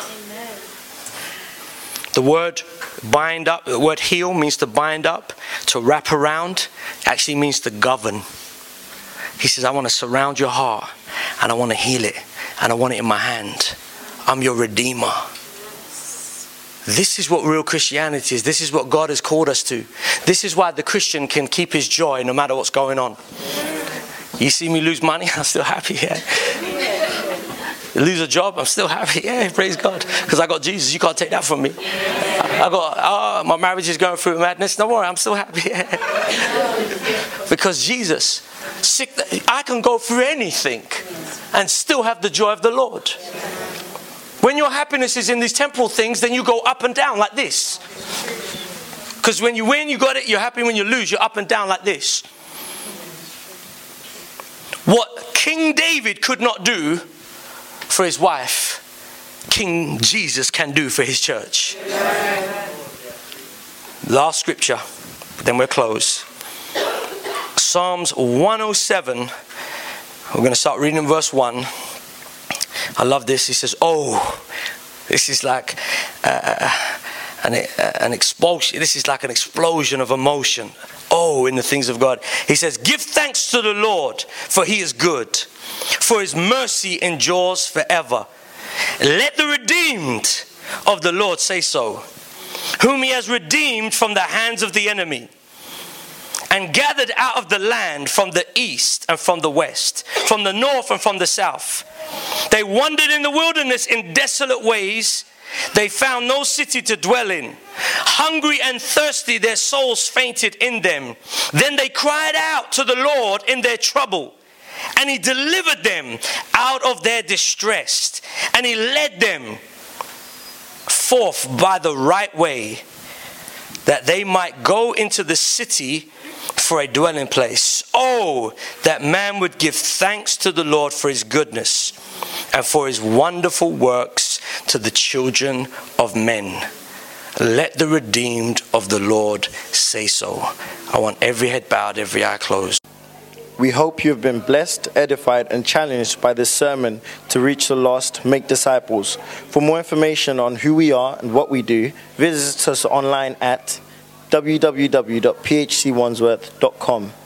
The word bind up, the word heal means to bind up, to wrap around, actually means to govern. He says, I want to surround your heart, and I want to heal it, and I want it in my hand. I'm your redeemer. This is what real Christianity is. This is what God has called us to. This is why the Christian can keep his joy no matter what's going on. You see me lose money, I'm still happy, yeah. Lose a job, I'm still happy, yeah, praise God. Because I got Jesus, you can't take that from me. My marriage is going through madness, don't worry, I'm still happy, yeah. Because Jesus, I can go through anything and still have the joy of the Lord. When your happiness is in these temporal things, then you go up and down like this. Because when you win, you got it, you're happy. When you lose, you're up and down like this. What King David could not do for his wife, King Jesus can do for his church. Last scripture, then we'll close. Psalms 107. We're going to start reading in verse 1. I love this. He says, oh, this is like an explosion. This is like an explosion of emotion. Oh, in the things of God. He says, give thanks to the Lord, for he is good, for his mercy endures forever. Let the redeemed of the Lord say so, whom he has redeemed from the hands of the enemy, and gathered out of the land from the east and from the west, from the north and from the south. They wandered in the wilderness in desolate ways. They found no city to dwell in. Hungry and thirsty, their souls fainted in them. Then they cried out to the Lord in their trouble, and he delivered them out of their distress, and he led them forth by the right way, that they might go into the city for a dwelling place. Oh, that man would give thanks to the Lord for his goodness and for his wonderful works to the children of men. Let the redeemed of the Lord say so. I want every head bowed, every eye closed. We hope you have been blessed, edified, and challenged by this sermon to reach the lost, make disciples. For more information on who we are and what we do, visit us online at www.phcwandsworth.com.